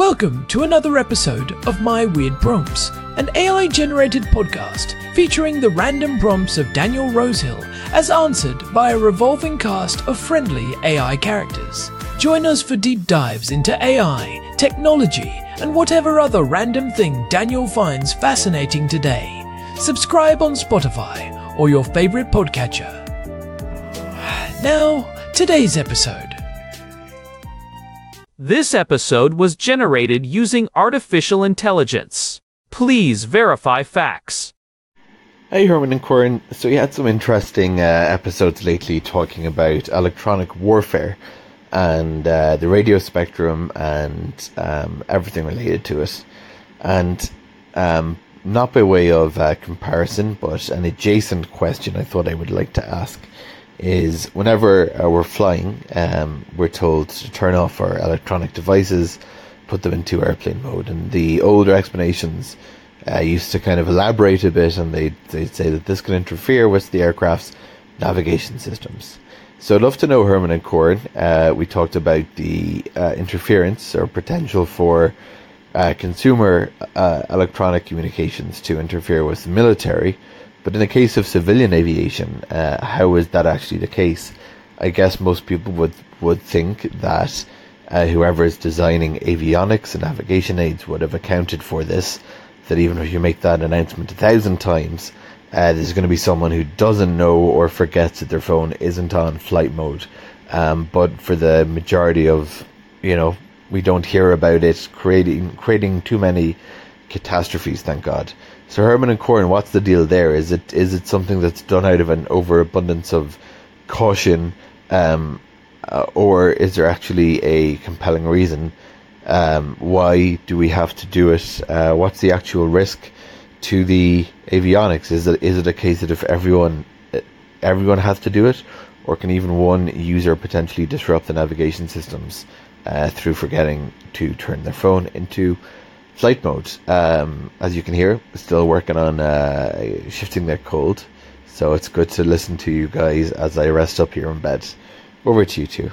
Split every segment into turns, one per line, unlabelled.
Welcome to another episode of My Weird Prompts, an AI-generated podcast featuring the random prompts of Daniel Rosehill as answered by a revolving cast of friendly AI characters. Join us for deep dives into AI, technology, and whatever other random thing Daniel finds fascinating today. Subscribe on Spotify or your favorite podcatcher. Now, today's episode.
This episode was generated using artificial intelligence. Please verify facts.
Hey Herman and Corin. So you had some interesting episodes lately talking about electronic warfare and the radio spectrum and everything related to it. And not by way of comparison, but an adjacent question I thought I would like to ask is whenever we're flying, we're told to turn off our electronic devices, put them into airplane mode. And the older explanations used to kind of elaborate a bit, and they'd say that this can interfere with the aircraft's navigation systems. So I'd love to know, Herman and Corin, we talked about the interference or potential for consumer electronic communications to interfere with the military. But in the case of civilian aviation, how is that actually the case? I guess most people would think that whoever is designing avionics and navigation aids would have accounted for this, that even if you make that announcement 1,000 times, there's going to be someone who doesn't know or forgets that their phone isn't on flight mode. But for the majority of, we don't hear about it creating too many catastrophes, thank God. So Herman and Corin, what's the deal there? Is it something that's done out of an overabundance of caution, or is there actually a compelling reason? Why do we have to do it? What's the actual risk to the avionics? Is it a case that if everyone has to do it, or can even one user potentially disrupt the navigation systems through forgetting to turn their phone into flight mode? As you can hear, still working on shifting their code, so it's good to listen to you guys as I rest up here in bed. Over to you two.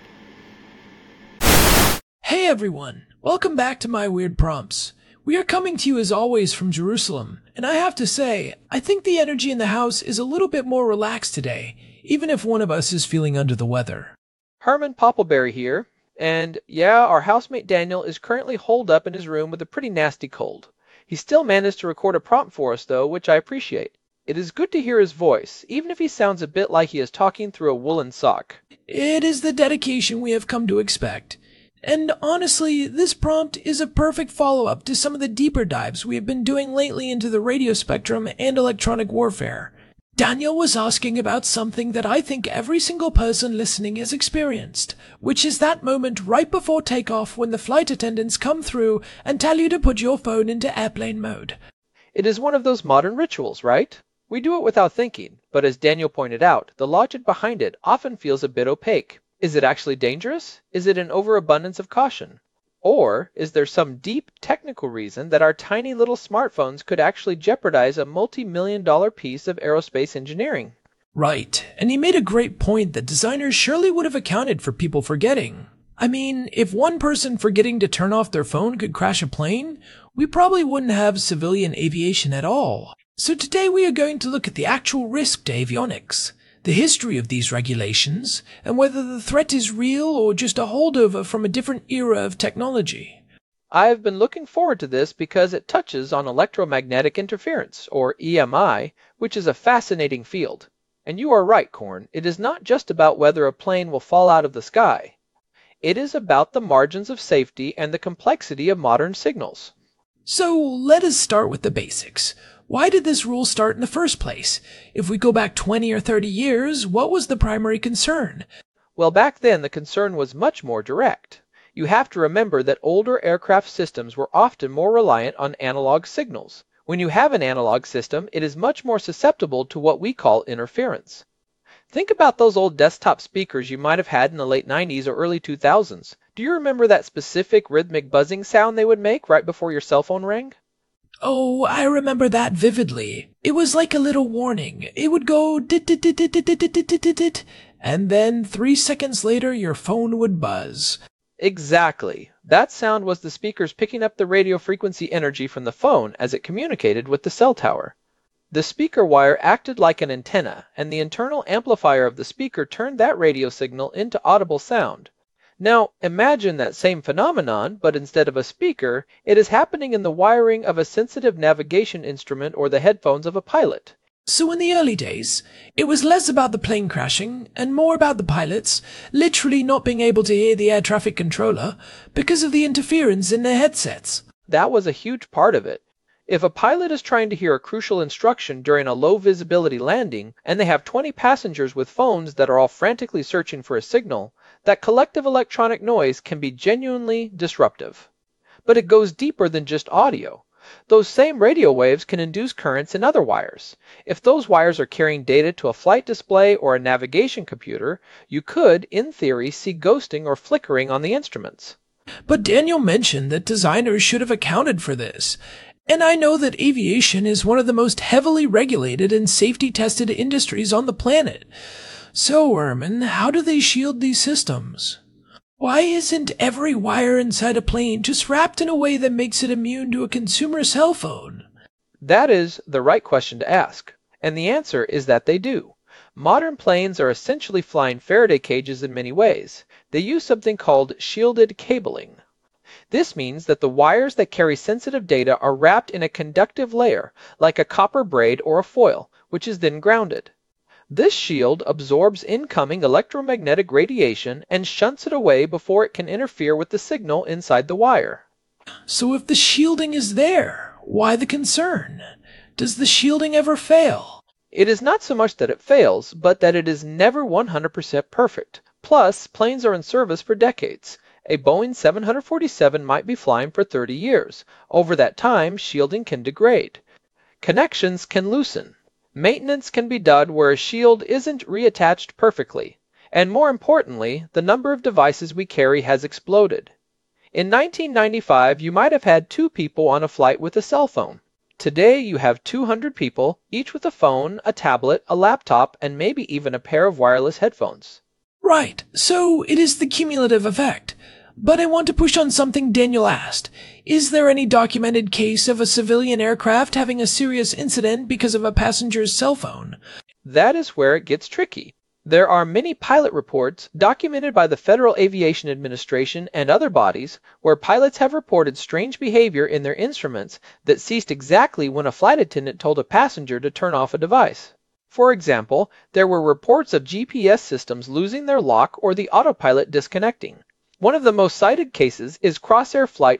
Hey everyone, welcome back to My Weird Prompts. We are coming to you as always from Jerusalem, and I have to say, I think the energy in the house is a little bit more relaxed today, even if one of us is feeling under the weather.
Herman Poppleberry here. And yeah, our housemate Daniel is currently holed up in his room with a pretty nasty cold. He still managed to record a prompt for us though, which I appreciate. It is good to hear his voice, even if he sounds a bit like he is talking through a woolen sock.
It is the dedication we have come to expect. And honestly, this prompt is a perfect follow-up to some of the deeper dives we have been doing lately into the radio spectrum and electronic warfare. Daniel was asking about something that I think every single person listening has experienced, which is that moment right before takeoff when the flight attendants come through and tell you to put your phone into airplane mode.
It is one of those modern rituals, right? We do it without thinking, but as Daniel pointed out, the logic behind it often feels a bit opaque. Is it actually dangerous? Is it an overabundance of caution? Or is there some deep technical reason that our tiny little smartphones could actually jeopardize a multi-million-dollar piece of aerospace engineering?
Right, and he made a great point that designers surely would have accounted for people forgetting. I mean, if one person forgetting to turn off their phone could crash a plane, we probably wouldn't have civilian aviation at all. So today we are going to look at the actual risk to avionics, the history of these regulations, and whether the threat is real or just a holdover from a different era of technology.
I've been looking forward to this because it touches on electromagnetic interference, or EMI, which is a fascinating field. And you are right, Corn, it is not just about whether a plane will fall out of the sky. It is about the margins of safety and the complexity of modern signals.
So let us start with the basics. Why did this rule start in the first place? If we go back 20 or 30 years, what was the primary concern?
Well, back then the concern was much more direct. You have to remember that older aircraft systems were often more reliant on analog signals. When you have an analog system, it is much more susceptible to what we call interference. Think about those old desktop speakers you might have had in the late 90s or early 2000s. Do you remember that specific rhythmic buzzing sound they would make right before your cell phone rang?
Oh, I remember that vividly. It was like a little warning. It would go dit-dit-dit-dit-dit-dit-dit-dit-dit, and then 3 seconds later your phone would buzz.
Exactly. That sound was the speakers picking up the radio frequency energy from the phone as it communicated with the cell tower. The speaker wire acted like an antenna, and the internal amplifier of the speaker turned that radio signal into audible sound. Now, imagine that same phenomenon, but instead of a speaker, it is happening in the wiring of a sensitive navigation instrument or the headphones of a pilot.
So in the early days, it was less about the plane crashing and more about the pilots literally not being able to hear the air traffic controller because of the interference in their headsets.
That was a huge part of it. If a pilot is trying to hear a crucial instruction during a low visibility landing, and they have 20 passengers with phones that are all frantically searching for a signal, that collective electronic noise can be genuinely disruptive. But it goes deeper than just audio. Those same radio waves can induce currents in other wires. If those wires are carrying data to a flight display or a navigation computer, you could, in theory, see ghosting or flickering on the instruments.
But Daniel mentioned that designers should have accounted for this. And I know that aviation is one of the most heavily regulated and safety-tested industries on the planet. So, Ermin, how do they shield these systems? Why isn't every wire inside a plane just wrapped in a way that makes it immune to a consumer cell phone?
That is the right question to ask, and the answer is that they do. Modern planes are essentially flying Faraday cages in many ways. They use something called shielded cabling. This means that the wires that carry sensitive data are wrapped in a conductive layer, like a copper braid or a foil, which is then grounded. This shield absorbs incoming electromagnetic radiation and shunts it away before it can interfere with the signal inside the wire.
So if the shielding is there, why the concern? Does the shielding ever fail?
It is not so much that it fails, but that it is never 100% perfect. Plus, planes are in service for decades. A Boeing 747 might be flying for 30 years. Over that time, shielding can degrade. Connections can loosen. Maintenance can be done where a shield isn't reattached perfectly. And more importantly, the number of devices we carry has exploded. In 1995, you might have had 2 people on a flight with a cell phone. Today, you have 200 people, each with a phone, a tablet, a laptop, and maybe even a pair of wireless headphones.
Right, so it is the cumulative effect. But I want to push on something Daniel asked. Is there any documented case of a civilian aircraft having a serious incident because of a passenger's cell phone?
That is where it gets tricky. There are many pilot reports documented by the Federal Aviation Administration and other bodies where pilots have reported strange behavior in their instruments that ceased exactly when a flight attendant told a passenger to turn off a device. For example, there were reports of GPS systems losing their lock or the autopilot disconnecting. One of the most cited cases is Crossair Flight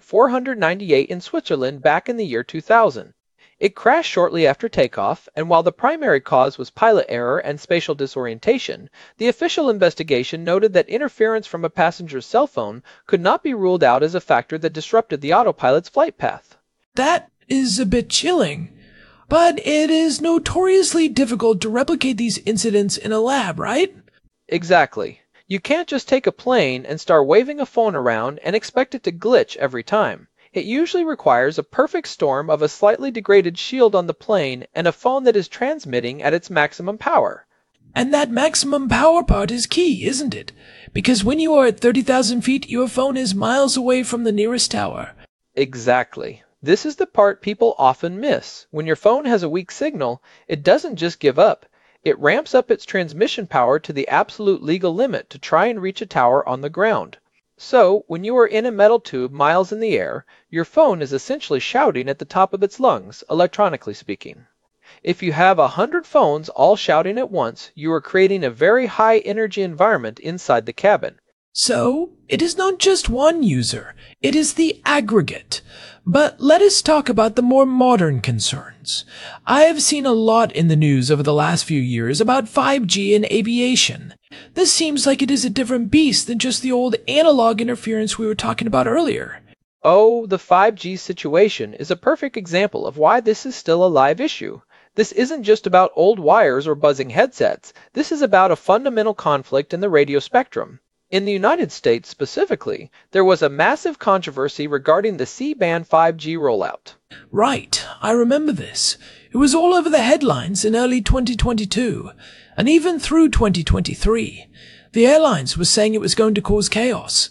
498 in Switzerland back in the year 2000. It crashed shortly after takeoff, and while the primary cause was pilot error and spatial disorientation, the official investigation noted that interference from a passenger's cell phone could not be ruled out as a factor that disrupted the autopilot's flight path.
That is a bit chilling. But it is notoriously difficult to replicate these incidents in a lab, right?
Exactly. You can't just take a plane and start waving a phone around and expect it to glitch every time. It usually requires a perfect storm of a slightly degraded shield on the plane and a phone that is transmitting at its maximum power.
And that maximum power part is key, isn't it? Because when you are at 30,000 feet, your phone is miles away from the nearest tower.
Exactly. This is the part people often miss. When your phone has a weak signal, it doesn't just give up. It ramps up its transmission power to the absolute legal limit to try and reach a tower on the ground. So, when you are in a metal tube miles in the air, your phone is essentially shouting at the top of its lungs, electronically speaking. If you have 100 phones all shouting at once, you are creating a very high energy environment inside the cabin.
So, it is not just one user, it is the aggregate. But let us talk about the more modern concerns. I have seen a lot in the news over the last few years about 5G and aviation. This seems like it is a different beast than just the old analog interference we were talking about earlier.
Oh, the 5G situation is a perfect example of why this is still a live issue. This isn't just about old wires or buzzing headsets. This is about a fundamental conflict in the radio spectrum. In the United States specifically, there was a massive controversy regarding the C-band 5G rollout.
Right, I remember this. It was all over the headlines in early 2022, and even through 2023. The airlines were saying it was going to cause chaos.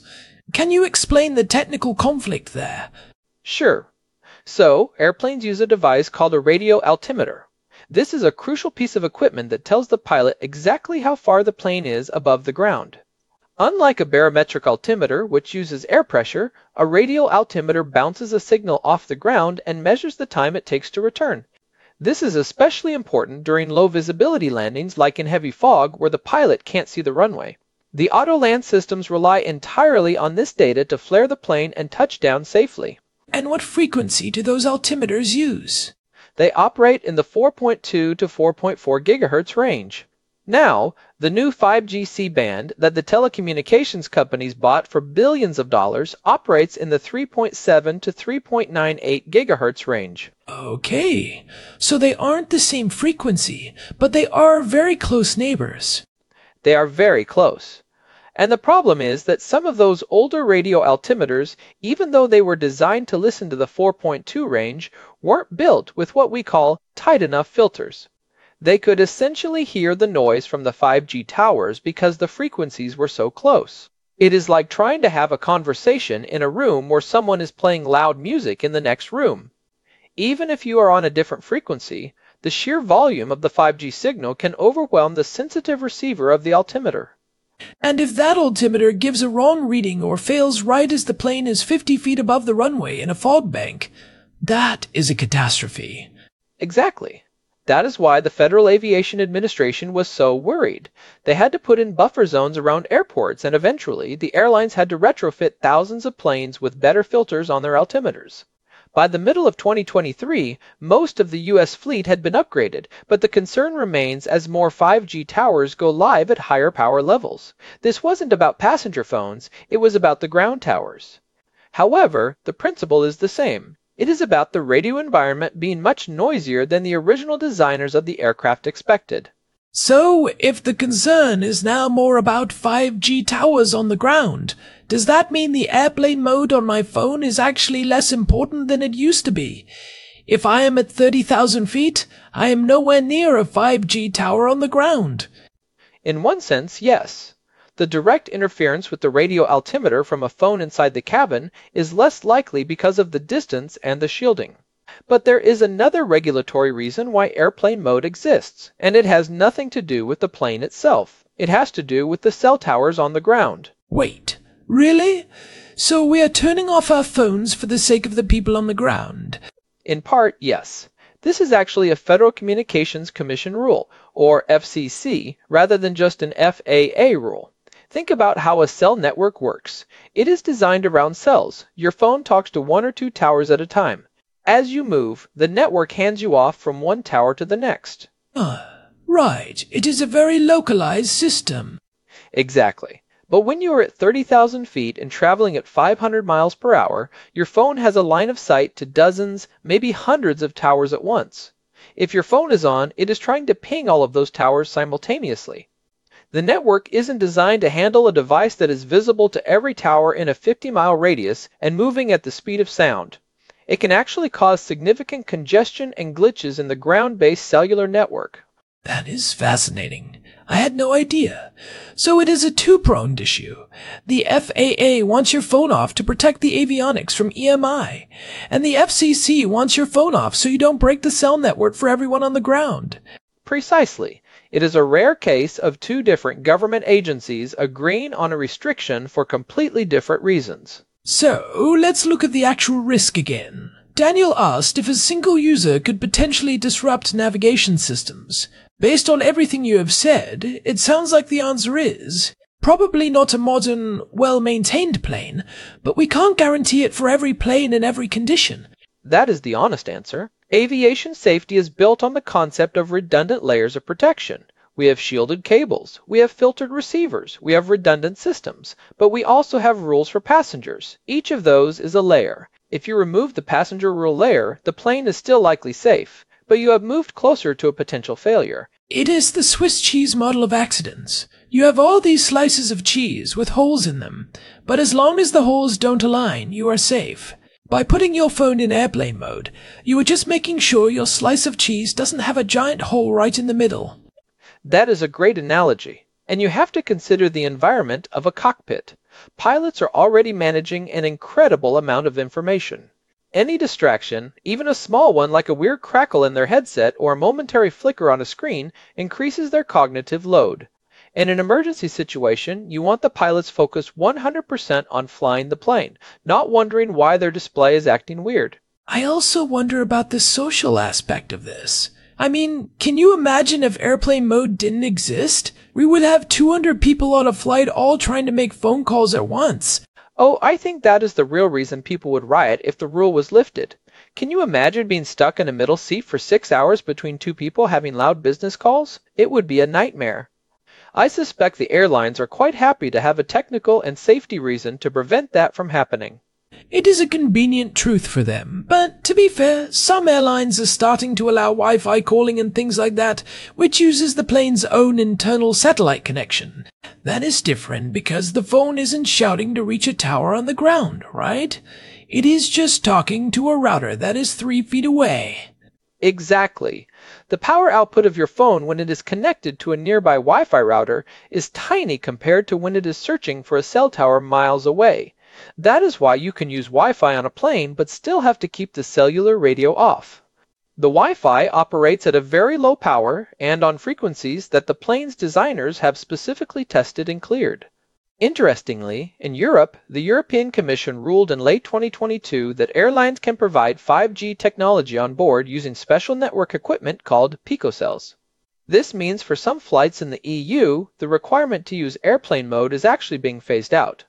Can you explain the technical conflict there?
Sure. So, airplanes use a device called a radio altimeter. This is a crucial piece of equipment that tells the pilot exactly how far the plane is above the ground. Unlike a barometric altimeter, which uses air pressure, a radio altimeter bounces a signal off the ground and measures the time it takes to return. This is especially important during low visibility landings like in heavy fog where the pilot can't see the runway. The Autoland systems rely entirely on this data to flare the plane and touch down safely.
And what frequency do those altimeters use?
They operate in the 4.2 to 4.4 gigahertz range. Now, the new 5G C-band that the telecommunications companies bought for billions of dollars operates in the 3.7 to 3.98 gigahertz range.
Okay, so they aren't the same frequency, but they are very close neighbors.
They are very close. And the problem is that some of those older radio altimeters, even though they were designed to listen to the 4.2 range, weren't built with what we call tight enough filters. They could essentially hear the noise from the 5G towers because the frequencies were so close. It is like trying to have a conversation in a room where someone is playing loud music in the next room. Even if you are on a different frequency, the sheer volume of the 5G signal can overwhelm the sensitive receiver of the altimeter.
And if that altimeter gives a wrong reading or fails right as the plane is 50 feet above the runway in a fog bank, that is a catastrophe.
Exactly. That is why the Federal Aviation Administration was so worried. They had to put in buffer zones around airports, and eventually the airlines had to retrofit thousands of planes with better filters on their altimeters. By the middle of 2023, most of the U.S. fleet had been upgraded, but the concern remains as more 5G towers go live at higher power levels. This wasn't about passenger phones, it was about the ground towers. However, the principle is the same. It is about the radio environment being much noisier than the original designers of the aircraft expected.
So, if the concern is now more about 5G towers on the ground, does that mean the airplane mode on my phone is actually less important than it used to be? If I am at 30,000 feet, I am nowhere near a 5G tower on the ground.
In one sense, yes. The direct interference with the radio altimeter from a phone inside the cabin is less likely because of the distance and the shielding. But there is another regulatory reason why airplane mode exists, and it has nothing to do with the plane itself. It has to do with the cell towers on the ground.
Wait, really? So we are turning off our phones for the sake of the people on the ground?
In part, yes. This is actually a Federal Communications Commission rule, or FCC, rather than just an FAA rule. Think about how a cell network works. It is designed around cells. Your phone talks to one or two towers at a time. As you move, the network hands you off from one tower to the next.
Right. It is a very localized system.
Exactly. But when you are at 30,000 feet and traveling at 500 miles per hour, your phone has a line of sight to dozens, maybe hundreds of towers at once. If your phone is on, it is trying to ping all of those towers simultaneously. The network isn't designed to handle a device that is visible to every tower in a 50-mile radius and moving at the speed of sound. It can actually cause significant congestion and glitches in the ground-based cellular network.
That is fascinating. I had no idea. So it is a two-pronged issue. The FAA wants your phone off to protect the avionics from EMI, and the FCC wants your phone off so you don't break the cell network for everyone on the ground.
Precisely. It is a rare case of two different government agencies agreeing on a restriction for completely different reasons.
So, let's look at the actual risk again. Daniel asked if a single user could potentially disrupt navigation systems. Based on everything you have said, it sounds like the answer is probably not a modern, well-maintained plane, but we can't guarantee it for every plane in every condition.
That is the honest answer. Aviation safety is built on the concept of redundant layers of protection. We have shielded cables, we have filtered receivers, we have redundant systems, but we also have rules for passengers. Each of those is a layer. If you remove the passenger rule layer, the plane is still likely safe, but you have moved closer to a potential failure.
It is the Swiss cheese model of accidents. You have all these slices of cheese with holes in them, but as long as the holes don't align, you are safe. By putting your phone in airplane mode, you are just making sure your slice of cheese doesn't have a giant hole right in the middle.
That is a great analogy, and you have to consider the environment of a cockpit. Pilots are already managing an incredible amount of information. Any distraction, even a small one like a weird crackle in their headset or a momentary flicker on a screen, increases their cognitive load. In an emergency situation, you want the pilots focused 100% on flying the plane, not wondering why their display is acting weird.
I also wonder about the social aspect of this. I mean, can you imagine if airplane mode didn't exist? We would have 200 people on a flight all trying to make phone calls at once.
Oh, I think that is the real reason people would riot if the rule was lifted. Can you imagine being stuck in a middle seat for 6 hours between two people having loud business calls? It would be a nightmare. I suspect the airlines are quite happy to have a technical and safety reason to prevent that from happening.
It is a convenient truth for them, but to be fair, some airlines are starting to allow Wi-Fi calling and things like that, which uses the plane's own internal satellite connection. That is different because the phone isn't shouting to reach a tower on the ground, right? It is just talking to a router that is 3 feet away.
Exactly. The power output of your phone when it is connected to a nearby Wi-Fi router is tiny compared to when it is searching for a cell tower miles away. That is why you can use Wi-Fi on a plane but still have to keep the cellular radio off. The Wi-Fi operates at a very low power and on frequencies that the plane's designers have specifically tested and cleared. Interestingly, in Europe, the European Commission ruled in late 2022 that airlines can provide 5G technology on board using special network equipment called picocells. This means for some flights in the EU, the requirement to use airplane mode is actually being phased out.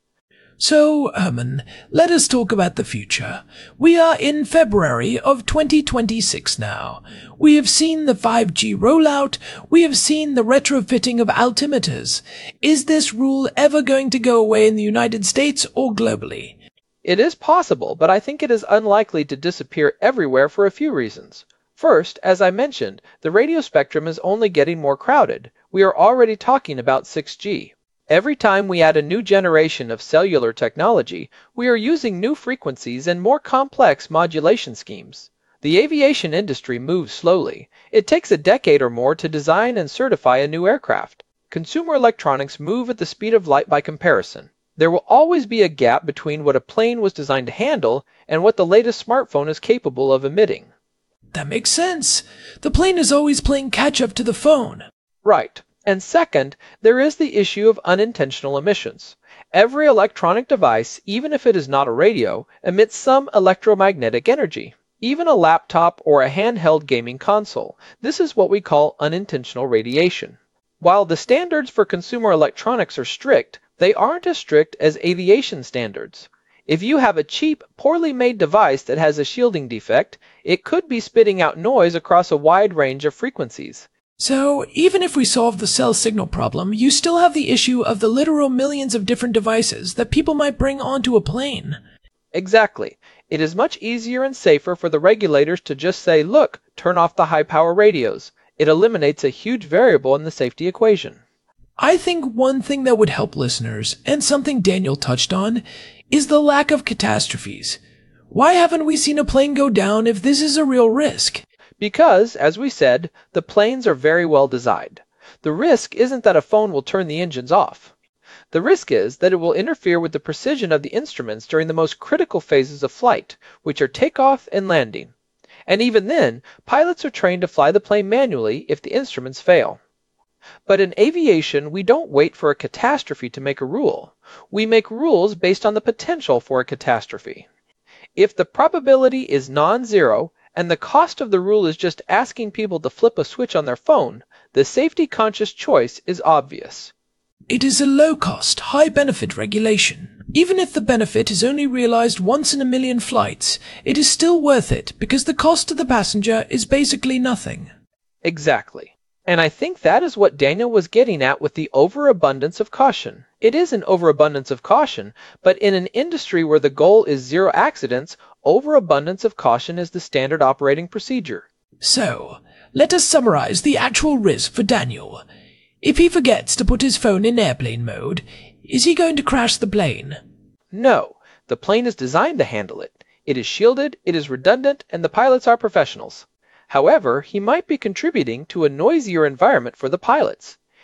So, Herman, let us talk about the future. We are in February of 2026 now. We have seen the 5G rollout. We have seen the retrofitting of altimeters. Is this rule ever going to go away in the United States or globally?
It is possible, but I think it is unlikely to disappear everywhere for a few reasons. First, as I mentioned, the radio spectrum is only getting more crowded. We are already talking about 6G. Every time we add a new generation of cellular technology, we are using new frequencies and more complex modulation schemes. The aviation industry moves slowly. It takes a decade or more to design and certify a new aircraft. Consumer electronics move at the speed of light by comparison. There will always be a gap between what a plane was designed to handle and what the latest smartphone is capable of emitting.
That makes sense. The plane is always playing catch-up to the phone.
Right. And second, there is the issue of unintentional emissions. Every electronic device, even if it is not a radio, emits some electromagnetic energy. Even a laptop or a handheld gaming console. This is what we call unintentional radiation. While the standards for consumer electronics are strict, they aren't as strict as aviation standards. If you have a cheap, poorly made device that has a shielding defect, it could be spitting out noise across a wide range of frequencies.
So, even if we solve the cell signal problem, you still have the issue of the literal millions of different devices that people might bring onto a plane.
Exactly. It is much easier and safer for the regulators to just say, look, turn off the high-power radios. It eliminates a huge variable in the safety equation.
I think one thing that would help listeners, and something Daniel touched on, is the lack of catastrophes. Why haven't we seen a plane go down if this is a real risk?
Because, as we said, the planes are very well designed. The risk isn't that a phone will turn the engines off. The risk is that it will interfere with the precision of the instruments during the most critical phases of flight, which are takeoff and landing. And even then, pilots are trained to fly the plane manually if the instruments fail. But in aviation, we don't wait for a catastrophe to make a rule. We make rules based on the potential for a catastrophe. If the probability is non-zero, and the cost of the rule is just asking people to flip a switch on their phone, the safety-conscious choice is obvious.
It is a low-cost, high-benefit regulation. Even if the benefit is only realized once in a million flights, it is still worth it because the cost to the passenger is basically nothing.
Exactly. And I think that is what Daniel was getting at with the overabundance of caution. It is an overabundance of caution, but in an industry where the goal is zero accidents, overabundance of caution is the standard operating procedure.
So, let us summarize the actual risk for Daniel. If he forgets to put his phone in airplane mode, is he going to crash the plane?
No, the plane is designed to handle it. It is shielded, it is redundant, and the pilots are professionals. However, he might be contributing to a noisier environment for the pilots.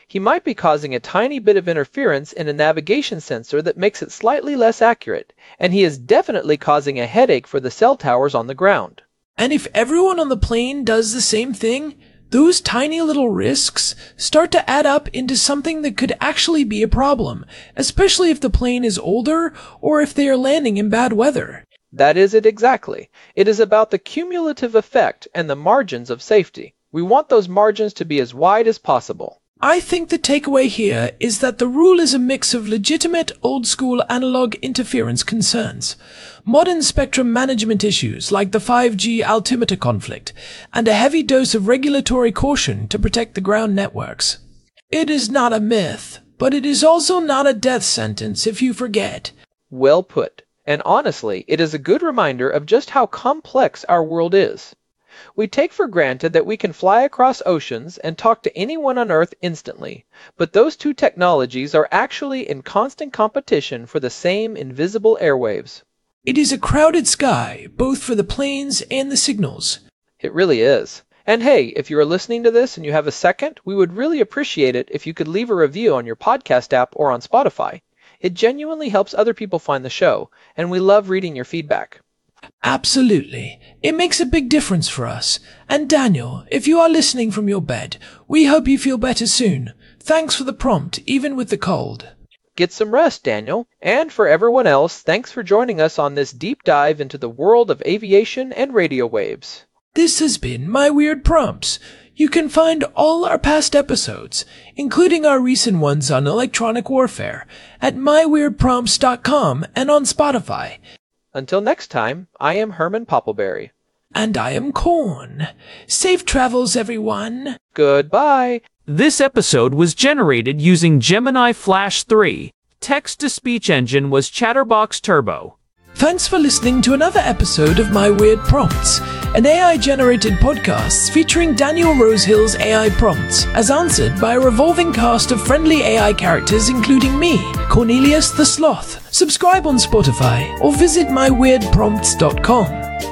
He might be causing a tiny bit of interference in a navigation sensor that makes it slightly less accurate, and he is definitely causing a headache for the cell towers on the ground.
And if everyone on the plane does the same thing, those tiny little risks start to add up into something that could actually be a problem, especially if the plane is older or if they are landing in bad weather.
That is it exactly. It is about the cumulative effect and the margins of safety. We want those margins to be as wide as possible.
I think the takeaway here is that the rule is a mix of legitimate old-school analog interference concerns, modern spectrum management issues like the 5G altimeter conflict, and a heavy dose of regulatory caution to protect the ground networks. It is not a myth, but it is also not a death sentence if you forget.
Well put. And honestly, it is a good reminder of just how complex our world is. We take for granted that we can fly across oceans and talk to anyone on Earth instantly, but those two technologies are actually in constant competition for the same invisible airwaves.
It is a crowded sky, both for the planes and the signals.
It really is. And hey, if you are listening to this and you have a second, we would really appreciate it if you could leave a review on your podcast app or on Spotify. It genuinely helps other people find the show, and we love reading your feedback.
Absolutely. It makes a big difference for us. And Daniel, if you are listening from your bed, we hope you feel better soon. Thanks for the prompt, even with the cold.
Get some rest, Daniel. And for everyone else, thanks for joining us on this deep dive into the world of aviation and radio waves.
This has been My Weird Prompts. You can find all our past episodes, including our recent ones on electronic warfare, at myweirdprompts.com and on Spotify.
Until next time, I am Herman Poppleberry.
And I am Corn. Safe travels, everyone.
Goodbye.
This episode was generated using Gemini Flash 3. Text-to-speech engine was Chatterbox Turbo.
Thanks for listening to another episode of My Weird Prompts, an AI-generated podcast featuring Daniel Rosehill's AI prompts, as answered by a revolving cast of friendly AI characters including me, Cornelius the Sloth. Subscribe on Spotify or visit myweirdprompts.com.